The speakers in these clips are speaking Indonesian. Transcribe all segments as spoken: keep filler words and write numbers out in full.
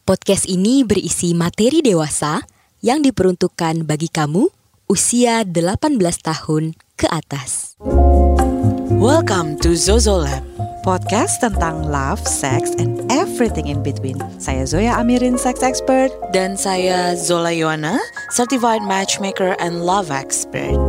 Podcast ini berisi materi dewasa yang diperuntukkan bagi kamu usia delapan belas tahun ke atas. Welcome to Zozo Lab, podcast tentang love, sex, and everything in between. Saya Zoya Amirin, sex expert. Dan saya Zola Yohana, certified matchmaker and love expert.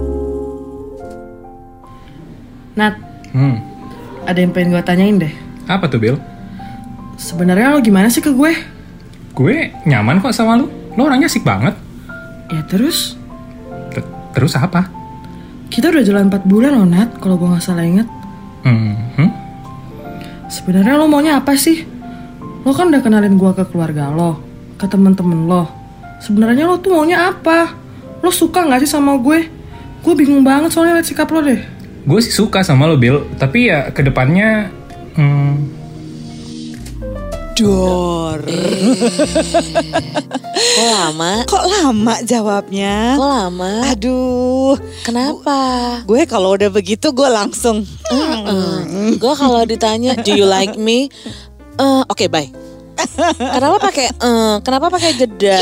Nat, Hmm, ada yang pengen gue tanyain deh. apa tuh Bill? Sebenarnya lo gimana sih ke gue? Gue nyaman kok sama lu. Lo orangnya asik banget. Ya terus, T- Terus apa? kita udah jalan empat bulan loh Nat, kalau gue gak salah inget. Hmm, hmm? Sebenarnya lo maunya apa sih? Lo kan udah kenalin gue ke keluarga lo, ke temen-temen lo. Sebenarnya lo tuh maunya apa? Lo suka gak sih sama gue? Gue bingung banget soalnya liat sikap lo deh. Gue sih suka sama lo Bill, tapi ya kedepannya... Hmm, Dor. Kok lama? Kok lama jawabnya? Kok lama? Aduh, Kenapa? gue kalau udah begitu gue langsung. Mm. Gue kalau ditanya, do you like me? Eh, Oke, bye. Kenapa pakai? eh, kenapa pakai jeda?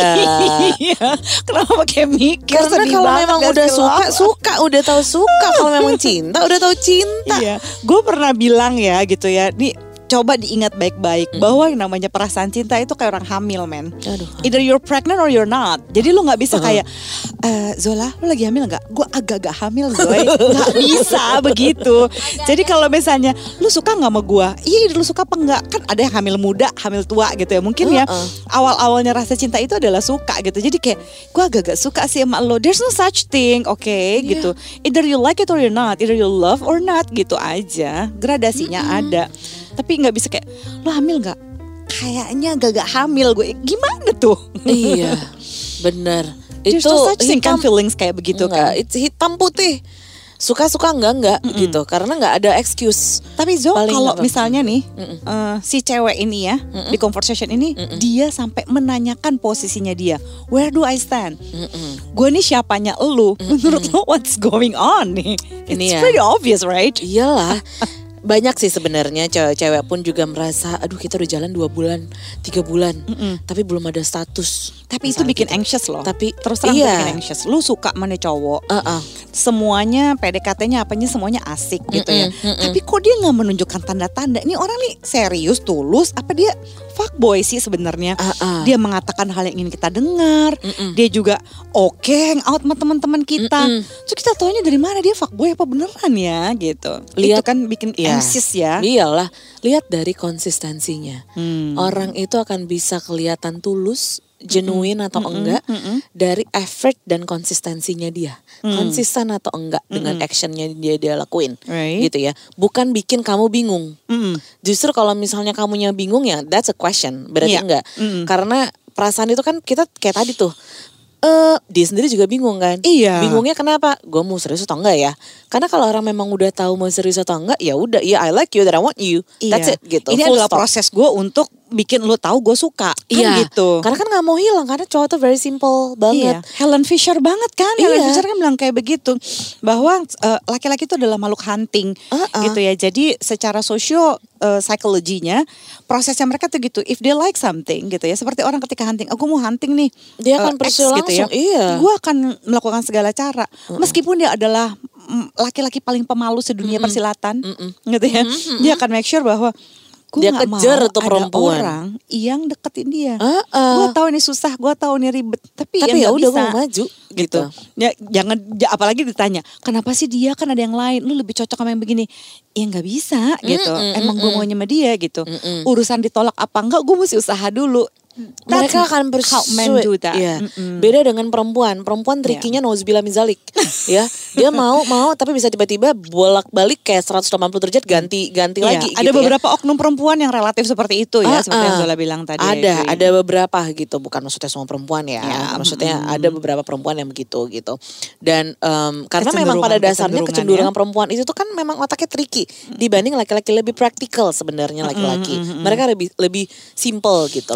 Iya, kenapa pakai mikir? Karena Sedih kalau banget memang gak udah sih lo? suka, suka, udah tahu suka. Kalau memang cinta, udah tahu cinta. Iya, gue pernah bilang ya gitu ya. Nih, coba diingat baik-baik bahwa yang namanya perasaan cinta itu kayak orang hamil, men. Aduh. Either you're pregnant or you're not. Jadi lu nggak bisa Uh-huh. kayak, eh Zola, lu lagi hamil nggak? Gue agak-agak hamil, Zoe. Nggak bisa begitu. Jadi kalau misalnya lu suka nggak sama gue? Iya, lu suka apa enggak? Kan ada yang hamil muda, hamil tua gitu ya. Mungkin ya Uh-uh. awal-awalnya rasa cinta itu adalah suka gitu. Jadi kayak gue agak-agak suka sih sama lo. There's no such thing, oke? Gitu. Either you like it or you're not. Either you love or not gitu aja. Gradasinya ada. Tapi nggak bisa kayak lo hamil nggak? Kayaknya agak-agak hamil gue. Gimana tuh? Iya, bener. There's Itu no such thing kan hitam, feelings kayak begitu enggak, kan. itu hitam putih. Suka-suka enggak enggak gitu. Karena enggak ada excuse. Tapi Zo, Paling kalau apa? misalnya nih eh, si cewek ini ya di conversation ini dia sampai menanyakan posisinya dia, where do I stand? Gue nih siapanya elu? Menurut lo what's going on nih? It's Ini ya. pretty obvious, right? Iyalah. Banyak sih sebenarnya cewek-cewek pun juga merasa, aduh kita udah jalan dua bulan, tiga bulan, tapi belum ada status. Tapi itu Misalnya bikin gitu. anxious loh. Tapi terus terang iya. itu bikin anxious. Lu suka mana cowok? Uh-uh. Semuanya P D K T-nya apanya semuanya asik gitu ya. Mm-mm, mm-mm. Tapi kok dia nggak menunjukkan tanda-tanda? Ini orang nih serius, tulus? Apa dia fuckboy sih sebenarnya? Uh-uh. Dia mengatakan hal yang ingin kita dengar. Dia juga oke hang out sama teman-teman kita. Mm-mm. Terus kita taunya dari mana dia fuckboy apa beneran ya gitu. Lihat- Itu kan bikin Iya. anxious ya. Iyalah, lihat dari konsistensinya. Hmm. Orang itu akan bisa kelihatan tulus, genuine atau enggak dari effort dan konsistensinya dia. Konsisten atau enggak dengan actionnya dia dia lakuin. Right. Gitu ya. Bukan bikin kamu bingung. Mm-mm. Justru kalau misalnya kamunya bingung ya that's a question. Berarti Iya. enggak. Mm-mm. Karena perasaan itu kan kita kayak tadi tuh. Eh, dia sendiri juga bingung kan? Iya. Bingungnya kenapa? Gue mau serius atau enggak ya? Karena kalau orang memang udah tahu mau serius atau enggak, ya udah, ya I like you, that I want you, that's Iya. it gitu. Ini Full adalah stop. proses gue untuk bikin lo tahu gue suka. Kan Iya, gitu. karena kan nggak mau hilang, karena cowok tuh very simple banget. Iya, Helen Fisher banget kan. Helen Iya. Fisher kan bilang kayak begitu bahwa eh, laki-laki itu adalah makhluk hunting Uh-uh. gitu ya. Jadi secara sosio eh, psikologinya prosesnya mereka tuh gitu. If they like something gitu ya, seperti orang ketika hunting, aku mau hunting nih. Dia eh, akan X pursue langsung, iya. Gue akan melakukan segala cara, meskipun dia adalah mm, laki-laki paling pemalu sedunia persilatan, gitu ya. Dia akan make sure bahwa gue Dia nggak kejar mau tuh ada perempuan. orang yang deketin dia. Uh-uh. Gue tahu ini susah, gue tahu ini ribet, tapi, Tapi ya ya nggak udah bisa. gue mau maju Gitu. gitu. Ya jangan, ja- apalagi ditanya, kenapa sih dia kan ada yang lain, lu lebih cocok sama yang begini? Ya nggak bisa gitu. Mm-mm, Emang gue mm-mm. maunya sama dia gitu. Mm-mm. Urusan ditolak apa enggak, gue mesti usaha dulu. That's Mereka akan how men pursue. do that. Iya. Mm-mm. Beda dengan perempuan. Perempuan trikinya nauzubillah min zalik. Ya, dia mau mau tapi bisa tiba-tiba bolak-balik kayak seratus delapan puluh derajat ganti ganti Iya, lagi. ada gitu ya. beberapa oknum perempuan yang relatif seperti itu ya, Ah, seperti yang ah. Zola bilang tadi. Ada, I agree. ada beberapa gitu. Bukan maksudnya semua perempuan ya. Ya, maksudnya mm. ada beberapa perempuan yang begitu gitu. Dan em, karena memang Kecenderungan- pada dasarnya kecenderungan kecenderungan ya. perempuan itu tuh kan memang otaknya tricky dibanding laki-laki lebih praktikal sebenarnya laki-laki. Mereka lebih lebih simple gitu loh. Kalau Mungkin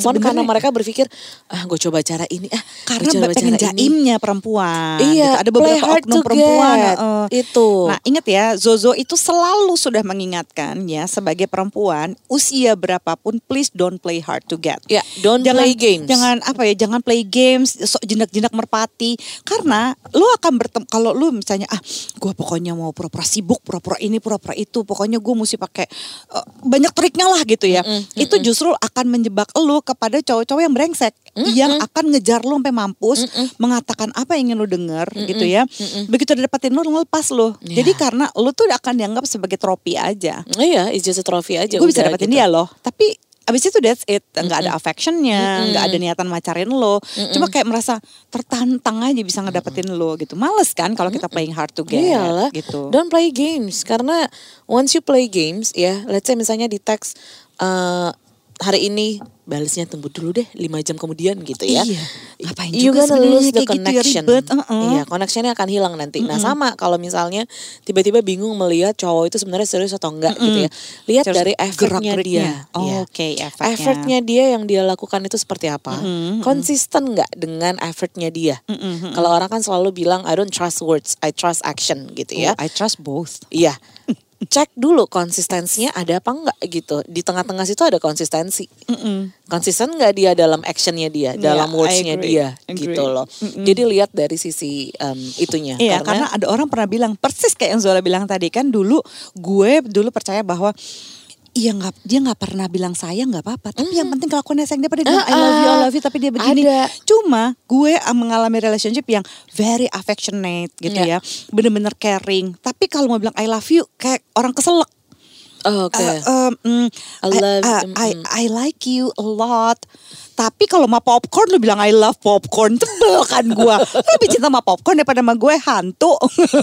perempuan karena Sebenarnya- mereka berpikir ah gue coba cara ini ah Karena gue coba pengen cara ini. jaimnya perempuan. Iya, gitu. Ada play beberapa hard oknum to perempuan. get. uh, Itu. Nah ingat ya, Zozo itu selalu sudah mengingatkan ya sebagai perempuan usia berapapun, please don't play hard to get. Ya, don't jangan, play games. Jangan apa ya, jangan play games, sok jinak-jinak merpati. Karena lu akan bertemu kalau lu misalnya ah, gue pokoknya mau pura-pura sibuk, pura-pura ini, pura-pura itu, pokoknya gue mesti pakai uh, banyak triknya lah gitu ya. Mm-mm, Itu justru akan menjebak lu kepada cowok-cowok yang brengsek, Mm-mm. yang akan ngejar lu sampai mampus, Mm-mm. mengatakan apa yang ingin lu denger Mm-mm, gitu ya. mm-mm. Begitu udah dapetin lu, lu lepas lu. Yeah. Jadi karena lu tuh akan dianggap sebagai trofi aja. Iya, it's just a trophy aja. Gue bisa udah dapetin gitu. dia loh, tapi abis itu that's it, nggak ada affectionnya, Mm-mm. nggak ada niatan macarin lo, cuma kayak merasa tertantang aja bisa ngedapetin lo gitu. Males kan kalau kita playing hard to get Iyalah, gitu. don't play games karena once you play games ya, let's say misalnya di teks uh, hari ini balasnya tunggu dulu deh lima jam kemudian gitu ya. Iya. Ngapain You juga gonna sebenarnya lose the kayak gitu ya, connection. ribet. Uh-uh. Iya, connectionnya akan hilang nanti. Nah sama kalau misalnya tiba-tiba bingung melihat cowok itu sebenarnya serius atau enggak gitu ya. Lihat Terus dari effortnya gerak-geriknya. dia. Oh, Iya. oke, effortnya. Effortnya dia yang dia lakukan itu seperti apa? Konsisten nggak dengan effortnya dia? Kalau orang kan selalu bilang I don't trust words, I trust action gitu ya. Oh, I trust both. Iya. Cek dulu konsistensinya ada apa enggak gitu. Di tengah-tengah situ ada konsistensi. Konsisten enggak dia dalam actionnya dia, dalam Yeah, wordsnya I agree. dia Agree. gitu loh. Jadi lihat dari sisi um, itunya. Iya, karena, ada orang pernah bilang persis kayak yang Zola bilang tadi kan, dulu gue dulu percaya bahwa iya nggak, dia nggak pernah bilang sayang nggak apa-apa, tapi yang penting kelakuannya sayang. Dia pada bilang I love you, I love you, tapi dia begini. Ada. Cuma gue uh, mengalami relationship yang very affectionate gitu Iya. ya, bener-bener caring. Tapi kalau mau bilang I love you kayak orang keselak. Oh, oke. Uh, um, mm, I love- uh, mm, I, mm. I like you a lot. Tapi kalau sama popcorn lu bilang I love popcorn, tebel kan gue. Lebih cinta sama popcorn daripada sama gue hantu.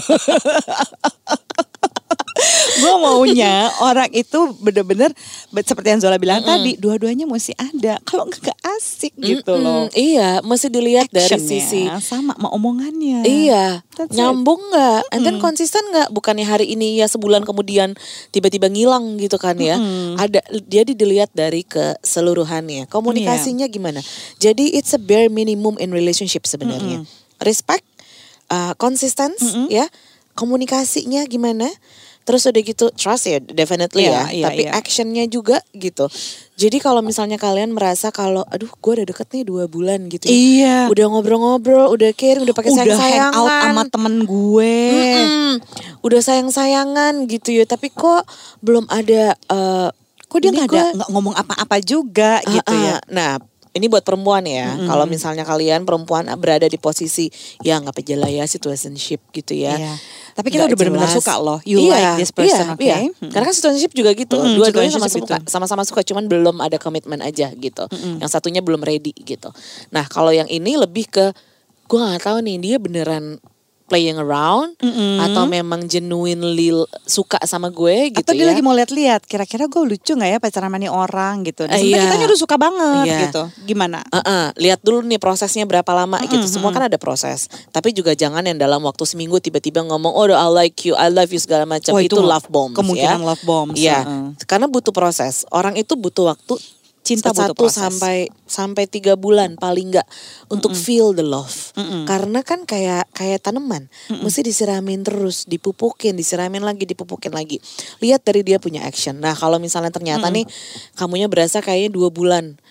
Gue maunya orang itu bener-bener be- seperti yang Zola bilang tadi, dua-duanya mesti ada. Kalau enggak gak asik gitu Mm-mm, loh. Iya, mesti dilihat dari Actionnya sisi sama sama omongannya. Iya, That's it. nyambung nggak? And then konsisten nggak? Bukannya hari ini ya sebulan kemudian tiba-tiba ngilang gitu kan ya? Ada, jadi dilihat dari keseluruhannya. Komunikasinya gimana? Jadi it's a bare minimum in relationship sebenarnya. Respect, uh, konsisten, ya, komunikasinya gimana? Terus udah gitu trust ya definitely Iya, ya, iya, tapi iya. actionnya juga gitu. Jadi kalau misalnya kalian merasa kalau aduh gue udah deket nih dua bulan gitu ya. Iya. Udah ngobrol-ngobrol, udah caring, udah pakai Udah hang sayang-sayangan. out sama temen gue. Mm-mm. Udah sayang-sayangan gitu ya, tapi kok belum ada uh, Kok dia ini nggak ada gue- nggak ngomong apa-apa juga Ah, gitu ya. ah. Nah, ini buat perempuan ya. Kalau misalnya kalian perempuan berada di posisi ya nggak pejala ya situationship gitu ya. Iya. Tapi kita Nggak udah benar-benar jelas. suka loh. You Iya, like this person, iya, oke? iya. Mm-mm. Karena kan situationship juga gitu. Mm-mm, Dua-duanya sama situationship suka, itu. sama-sama suka, cuman belum ada komitmen aja gitu. Yang satunya belum ready gitu. Nah, kalau yang ini lebih ke gue nggak tahu nih dia beneran playing around atau memang genuinely suka sama gue gitu Atau dia ya. lagi mau lihat-lihat, kira-kira gue lucu gak ya pacaran sama nih orang gitu. Nah, Eh, sebenarnya iya. kitanya udah suka banget Iya. gitu. Gimana? Uh-uh, lihat dulu nih prosesnya berapa lama gitu. Semua kan ada proses. Tapi juga jangan yang dalam waktu seminggu tiba-tiba ngomong, oh I like you, I love you segala macam. Wah, Itu, itu love bombs kemungkinan ya. love bombs, Iya. uh-uh. Karena butuh proses. Orang itu butuh waktu Cinta butuh satu proses. sampai sampai tiga bulan paling nggak untuk feel the love. Karena kan kayak kayak tanaman, mesti disiramin terus, dipupukin, disiramin lagi, dipupukin lagi. Lihat dari dia punya action. Nah kalau misalnya ternyata nih kamunya berasa kayaknya dua bulan.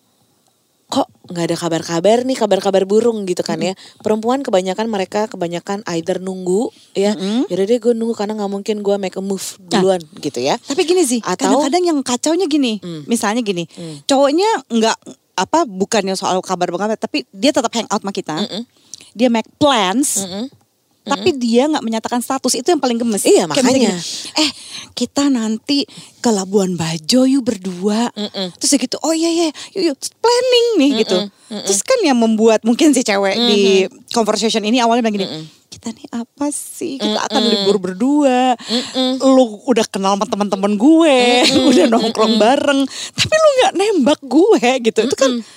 Kok nggak ada kabar-kabar nih, kabar-kabar burung gitu kan ya. Perempuan kebanyakan mereka kebanyakan either nunggu ya. Yaudah deh gue nunggu karena nggak mungkin gue make a move duluan gitu ya. Tapi gini sih, Atau- kadang-kadang yang kacaunya gini. Misalnya gini, cowoknya nggak apa bukannya soal kabar-kabar, tapi dia tetap hang out sama kita. Dia make plans. Tapi dia nggak menyatakan status, itu yang paling gemes. Iya, Kayak misalnya makanya. gini, eh kita nanti ke Labuan Bajo yuk berdua. Terus ya gitu, oh iya iya, yuk, yuk planning nih gitu. Terus kan yang membuat mungkin si cewek di conversation ini awalnya bilang gini, kita nih apa sih? Kita akan libur berdua. Lu udah kenal sama teman-teman gue, udah nongkrong bareng, tapi lu nggak nembak gue gitu. Itu kan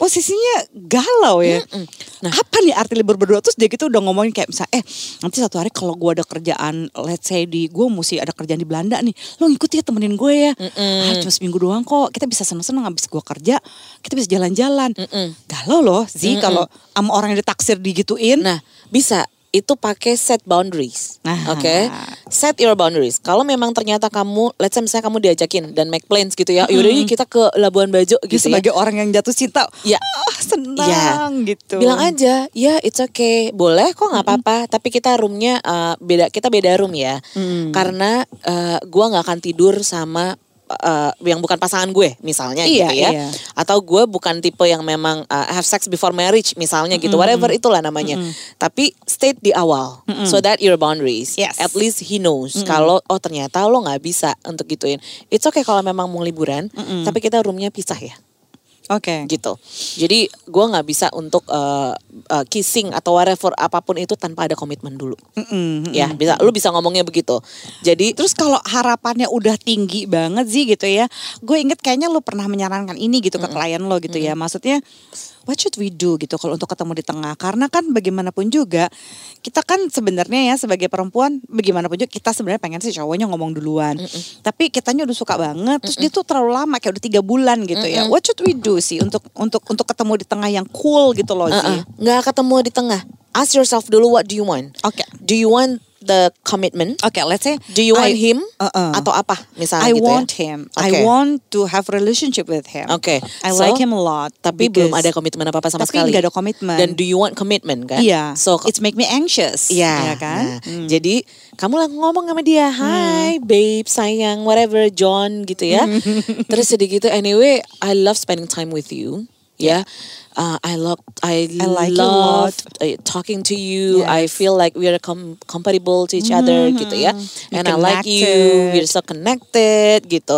posisinya galau ya. Mm-mm. Nah. Apa nih arti libur berdua? Terus dia gitu udah ngomongin kayak misalnya, eh nanti satu hari kalau gue ada kerjaan, let's say di gue mesti ada kerjaan di Belanda nih, lo ngikut ya temenin gue ya. Ah, cuma seminggu doang kok, kita bisa seneng-seneng habis gue kerja, kita bisa jalan-jalan. Mm-mm. Galau loh sih kalau sama orang yang ditaksir digituin. Nah, bisa. Itu pakai set boundaries. Nah. Oke. Okay? Set your boundaries. Kalau memang ternyata kamu, let's say misalnya kamu diajakin dan make plans gitu ya. Yaudah yuk kita ke Labuan Bajo Dia gitu sebagai ya. orang yang jatuh cinta, Ya. ah, senang Ya. gitu. Bilang aja, ya it's okay, boleh kok nggak apa-apa. Tapi kita roomnya uh, beda, kita beda room ya. Mm. Karena uh, gua nggak akan tidur sama uh, yang bukan pasangan gue, misalnya Iya, gitu ya. iya. Atau gue bukan tipe yang memang uh, have sex before marriage, misalnya gitu. Whatever itulah namanya. Tapi state di awal, so that your boundaries. Yes. At least he knows kalau oh ternyata lo nggak bisa untuk gituin. It's okay kalau memang mau liburan, tapi kita roomnya pisah ya. Oke. Gitu. Jadi gue nggak bisa untuk uh, uh, kissing atau whatever apapun itu tanpa ada komitmen dulu. Mm-mm, Ya bisa, lu bisa ngomongnya begitu. Jadi Terus kalau harapannya udah tinggi banget sih gitu ya, gue inget kayaknya lu pernah menyarankan ini gitu ke klien lo gitu ya. Maksudnya, what should we do gitu kalau untuk ketemu di tengah? Karena kan bagaimanapun juga, kita kan sebenarnya ya sebagai perempuan, bagaimanapun juga kita sebenarnya pengen sih cowoknya ngomong duluan. Tapi kitanya udah suka banget, terus dia tuh terlalu lama kayak udah tiga bulan gitu ya. What should we do sih untuk untuk untuk ketemu di tengah yang cool gitu loh sih? uh-uh, nggak ketemu di tengah. Ask yourself dulu, what do you want? Oke. Do you want the commitment? Oke, let's say Do you want I- him? Uh-uh. Atau apa misalnya I gitu want ya? him. Oke. I want to have relationship with him. Oke. I So, like him a lot. Tapi because- belum ada komitmen apa-apa sama tapi sekali. nggak ada komitmen. Dan do you want commitment kan? Iya. So It's make me anxious. Iya ya kan? nah, Jadi kamu lah ngomong sama dia, hi babe, sayang, whatever, John gitu ya. Terus jadi gitu, anyway, I love spending time with you. Ya, uh, I love, I, I like you a love lot. uh, talking to you. Yes. I feel like we are com- compatible to each other gitu ya. You And I like you, connected. we're so connected gitu.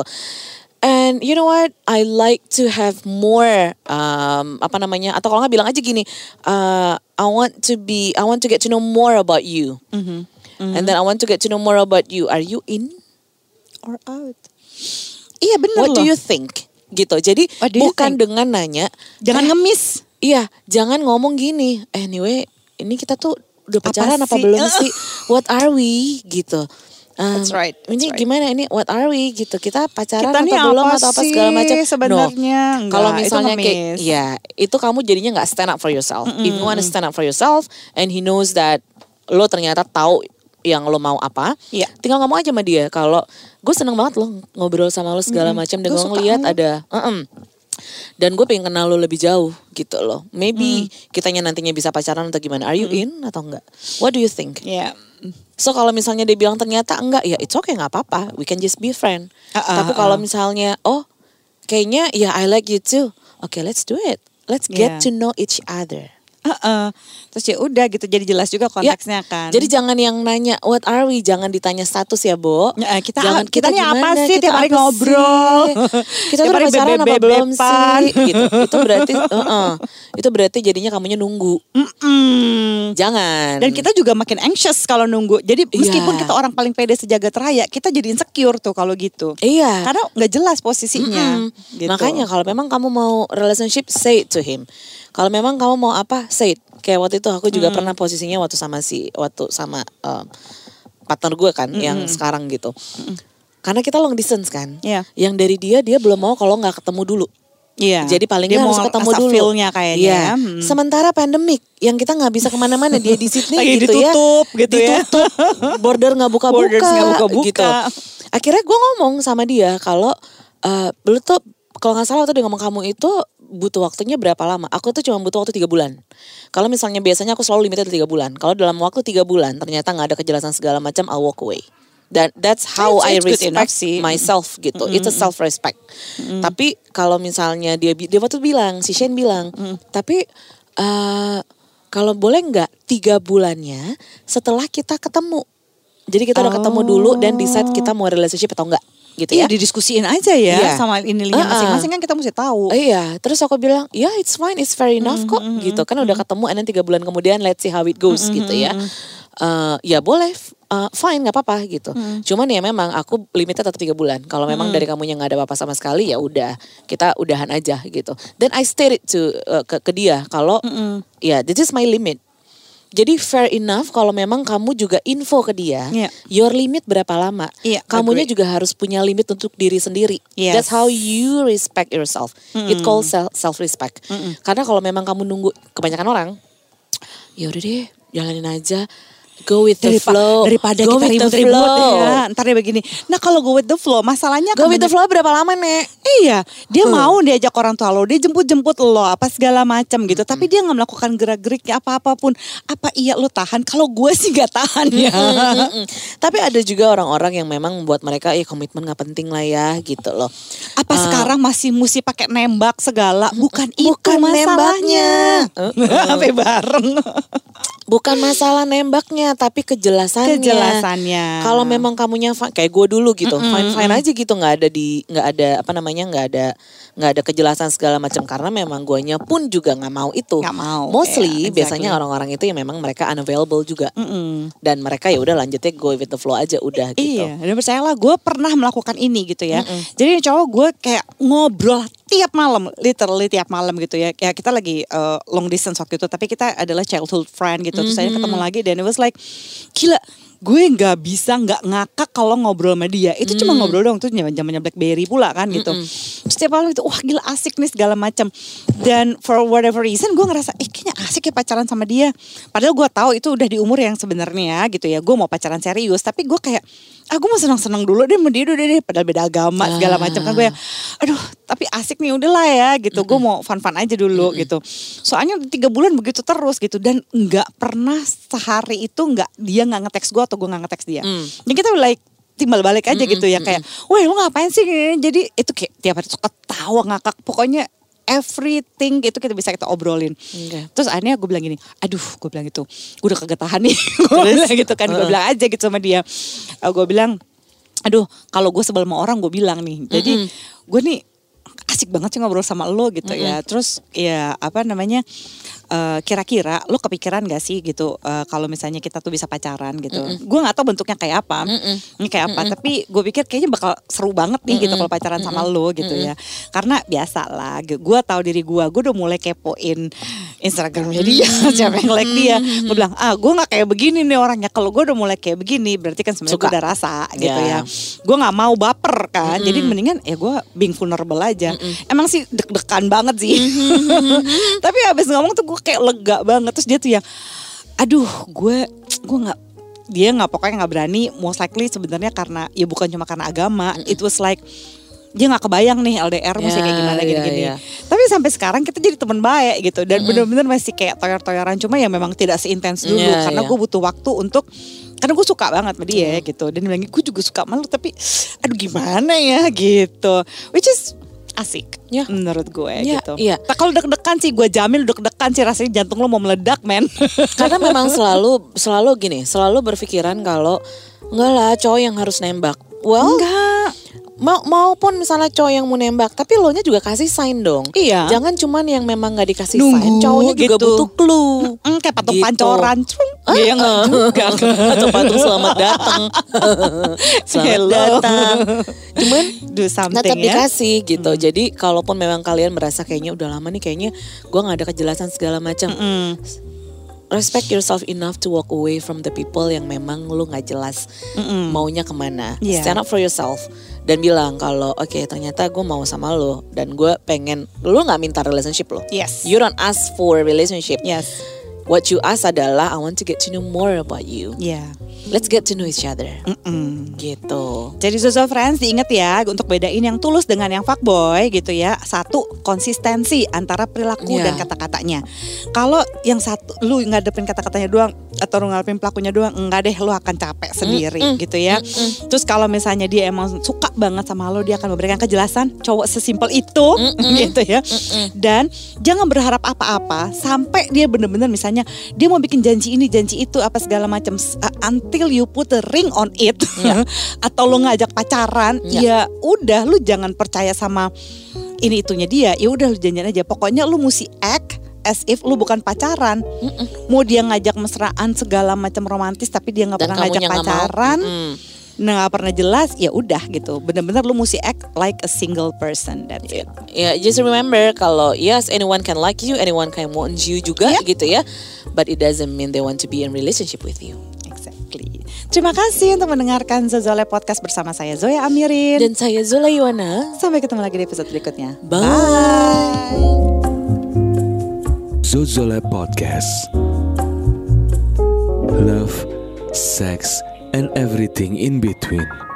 And you know what? I like to have more um, apa namanya? Atau kalau nggak bilang aja gini, uh, I want to be, I want to get to know more about you. And then I want to get to know more about you. Are you in? Or out. Iya bener What loh. do you think? Gitu. Jadi What do you bukan think? dengan nanya, Jangan eh, ngemis. Iya, jangan ngomong gini. Anyway, ini kita tuh udah Apa pacaran apa, sih? belum sih? What are we? Gitu. Um, That's right, that's Ini right. gimana ini? What are we? Gitu. Kita pacaran Kita atau nih belum apa atau apa sih segala macam? sebenarnya? No. Enggak, Kalau itu misalnya kayak, ngemis. ya itu kamu jadinya nggak stand up for yourself. If you want to stand up for yourself, and he knows that lo ternyata tahu yang lo mau apa, Iya. tinggal ngomong aja sama dia. Kalau gue seneng banget lo ngobrol sama lo segala macam, dan Gua gue suka ngeliat lo. ada. uh-uh. Dan gue pengen kenal lo lebih jauh gitu loh. Maybe kitanya nantinya bisa pacaran atau gimana. Are you in atau enggak? What do you think? Iya. So kalau misalnya dia bilang ternyata enggak, ya it's okay, nggak apa-apa. We can just be friend. Uh-uh, Tapi kalau misalnya, oh kayaknya ya I like you too. Okay, let's do it. Let's get Yeah. to know each other. Heeh. Terus ya udah gitu, jadi jelas juga konteksnya kan. Jadi jangan yang nanya what are we, jangan ditanya status ya, Bo. Ya, eh, kita- jangan kita nih apa gimana, sih, kita tiap hari apa ngobrol. sih? Kita Tiap tuh hari pacaran apa belum bebek-bebepan. sih? Gitu. Itu berarti, uh-uh. itu berarti jadinya kamunya nunggu. Mm-mm. Jangan. Dan kita juga makin anxious kalau nunggu. Jadi meskipun Iya. kita orang paling pede sejagat raya, kita jadi insecure tuh kalau gitu. Iya. Karena nggak jelas posisinya. Mm-mm. Gitu. Makanya kalau memang kamu mau relationship, say it to him. Kalau memang kamu mau apa, say it. Kayak waktu itu aku juga pernah posisinya waktu sama si waktu sama um, partner gue kan yang sekarang gitu. Karena kita long distance kan. Iya. Yang dari dia dia belum mau kalau nggak ketemu dulu. Iya. Jadi paling dia nggak mau harus ketemu rasa dulu. feel-nya kayaknya. Iya. Hmm. Sementara pandemik yang kita nggak bisa kemana-mana, dia di Sydney Lagi gitu ya. ditutup gitu ya. Ditutup. Border nggak buka-buka. Borders nggak buka-buka. Gitu. Akhirnya gue ngomong sama dia kalau eh lu tuh kalau nggak salah waktu dia ngomong kamu itu butuh waktunya berapa lama? Aku tuh cuma butuh waktu tiga bulan. Kalau misalnya biasanya aku selalu limited tiga bulan. Kalau dalam waktu tiga bulan ternyata nggak ada kejelasan segala macam, I'll walk away. Dan that's how It's- I it's good enough respect sih. myself gitu. It's a self respect. Tapi kalau misalnya dia dia waktu bilang, si Shane bilang, tapi eh, kalau boleh nggak tiga bulannya setelah kita ketemu. Jadi kita udah ketemu dulu dan decide kita mau relationship atau enggak. gitu Iya ya. didiskusiin aja ya Iya. sama ininya Uh-uh. masing-masing kan kita mesti tahu. Iya, terus aku bilang, ya yeah, it's fine, it's fair enough kok, gitu kan udah ketemu, and then tiga bulan kemudian let's see how it goes gitu ya. Uh, ya boleh, uh, fine nggak apa-apa gitu. Cuman ya memang aku limitnya tetap tiga bulan. Kalau memang dari kamunya nggak ada apa-apa sama sekali ya udah kita udahan aja gitu. Then I stated to uh, ke, ke dia kalau ya this is my limit. Jadi fair enough kalau memang kamu juga info ke dia, Yeah. your limit berapa lama. Yeah, Kamunya agree. juga harus punya limit untuk diri sendiri. Yes. That's how you respect yourself. It calls self respect. Karena kalau memang kamu nunggu kebanyakan orang, ya udah deh jalanin aja. Go with the Daripa- flow. daripada Go kita with the ribut-ribut flow. ya. Ntar dia begini. Nah kalau go with the flow, masalahnya Go akan with the banyak- flow berapa lama, Nek? Iya, dia mau diajak orang tua lo, dia jemput-jemput lo, apa segala macam gitu. Tapi dia nggak melakukan gerak-geriknya apa-apapun. Apa iya lo tahan? Kalau gue sih nggak tahan ya. Mm-mm. Tapi ada juga orang-orang yang memang membuat mereka, eh komitmen nggak penting lah ya, gitu loh. Apa sekarang masih mesti pakai nembak segala? Bukan itu Bukan masalahnya. nembaknya. Sampai bareng. Bukan masalah nembaknya, tapi kejelasannya. Kejelasannya. Kalau memang kamunya fi- kayak gue dulu gitu, fine fine aja gitu, nggak ada di nggak ada apa namanya nggak ada nggak ada kejelasan segala macam karena memang guanya pun juga nggak mau itu. Nggak mau, Mostly yeah, biasanya exactly. orang-orang itu yang memang mereka unavailable juga. Mm-mm. Dan mereka ya udah lanjutnya go with the flow aja udah gitu. Iya, dan percayalah gue pernah melakukan ini gitu ya. Jadi cowok gue kayak ngobrol tiap malam, literally tiap malam gitu ya. Ya kita lagi uh, long distance waktu itu, tapi kita adalah childhood friend gitu. Terus saya ketemu lagi dan it was like, gila, gue nggak bisa nggak ngakak kalau ngobrol sama dia. Itu cuma ngobrol dong, tuh zamannya BlackBerry pula kan gitu. Setiap malam itu, wah gila asik nih segala macam. Dan for whatever reason gue ngerasa, eh kayaknya asik ya pacaran sama dia. Padahal gue tahu itu udah di umur yang sebenarnya gitu ya. Gue mau pacaran serius, tapi gue kayak, ah gue mau senang-senang dulu deh sama dia dulu deh. Padahal beda agama segala macam kan gue yang, aduh tapi asik nih udahlah ya gitu. Gue mau fun-fun aja dulu gitu. Soalnya udah tiga bulan begitu terus gitu. Dan nggak pernah sehari itu nggak dia nggak nge-text gue atau gue nggak nge-text dia. Jadi kita like timbal balik aja gitu ya kayak, weh lu ngapain sih? Jadi itu kayak tiap hari tuh ketawa ngakak. Pokoknya everything itu kita bisa kita obrolin. Okay. Terus akhirnya gue bilang gini, aduh gue bilang gitu, gue udah kagak tahan nih. Gue bilang gitu kan, gue bilang aja gitu sama dia. Uh, gue bilang, aduh kalau gue sebel sama orang gue bilang nih. Jadi gue nih asik banget sih ngobrol sama lo gitu ya. Terus ya apa namanya, uh, kira-kira lo kepikiran gak sih gitu uh, kalau misalnya kita tuh bisa pacaran gitu. Gue gak tahu bentuknya kayak apa, ini kayak apa. Tapi gue pikir kayaknya bakal seru banget nih gitu kalau pacaran sama lo gitu ya. Karena biasa lah, gue tahu diri gue, gue udah mulai kepoin Instagramnya dia, siapa yang like dia. Gue bilang, ah gue gak kayak begini nih orangnya. Kalau gue udah mulai kayak begini, berarti kan sebenarnya gue Suka. udah rasa gitu Ya. ya. Gue gak mau baper kan, jadi mendingan ya gue being vulnerable aja. Emang sih deg-degan banget sih. Tapi abis ngomong tuh gue kayak lega banget. Terus dia tuh yang, aduh gue gue nggak, dia nggak pokoknya nggak berani. Most likely sebenarnya karena ya bukan cuma karena agama. It was like dia nggak kebayang nih L D R mesti Ya, kayak gimana ya, gini-gini. ya. Tapi sampai sekarang kita jadi teman baik gitu dan benar-benar masih kayak toyor-toyoran. Cuma ya memang tidak seintens dulu Ya, karena ya. gue butuh waktu untuk, karena gue suka banget sama dia gitu. Dan dia bilang gue juga suka sama lu tapi aduh gimana ya gitu. Which is asik Ya. menurut gue Ya, gitu. iya. Nah, kalau deg-degan sih gue jamin deg-degan sih rasanya jantung lo mau meledak men. Karena memang selalu selalu gini, selalu berpikiran kalau enggak lah cowok yang harus nembak. Well, Enggak. mau maupun misalnya cowok yang mau nembak, tapi lo nya juga kasih sign dong. Iya. Jangan cuman yang memang nggak dikasih Nunggu sign, cowoknya juga gitu. butuh clue. Mm, kayak patung Gitu. pancoran. Cung. Iya enggak juga. Patung-patung selamat datang. Selamat Hello. datang. Cuman Do something tetap ya. dikasih gitu. Jadi kalaupun memang kalian merasa kayaknya udah lama nih, kayaknya gue nggak ada kejelasan segala macam. Mm. Respect yourself enough to walk away from the people yang memang lu nggak jelas maunya kemana. Yeah. Stand up for yourself dan bilang kalau oke ternyata gue mau sama lo dan gue pengen, lu nggak minta relationship lo. Yes. You don't ask for a relationship. Yes. What you ask adalah I want to get to know more about you. Yeah. Let's get to know each other. Mm-mm. Gitu. Jadi social friends diingat ya untuk bedain yang tulus dengan yang fuckboy gitu ya. Satu, konsistensi antara perilaku Yeah. dan kata-katanya. Kalau yang satu lu ngadepin kata-katanya doang atau lu ngadepin pelakunya doang, enggak deh, lu akan capek sendiri Mm-mm. gitu ya. Terus kalau misalnya dia emang suka banget sama lo, dia akan memberikan kejelasan. Cowok sesimpel itu gitu ya. Mm-mm. Dan jangan berharap apa-apa sampai dia bener-bener misalnya dia mau bikin janji ini janji itu apa segala macam uh, until you put a ring on it. Yeah. Atau lo ngajak pacaran, yeah. ya udah lu jangan percaya sama ini itunya dia. Ya udah lu janjian aja. Pokoknya lu mesti act as if lu bukan pacaran. Mm-mm. Mau dia ngajak mesraan segala macam romantis tapi dia nggak pernah ngajak pacaran, nggak pernah jelas, ya udah gitu. Benar-benar lu mesti act like a single person. That's it. Ya, yeah, just remember kalau yes anyone can like you, anyone can want you juga yeah. gitu ya. But it doesn't mean they want to be in relationship with you. Exactly. Terima kasih untuk mendengarkan Zozole Podcast bersama saya Zoya Amirin dan saya Zola Yuwana. Sampai ketemu lagi di episode berikutnya. Bye. Bye. Zozole Podcast. Love, sex, and everything in between.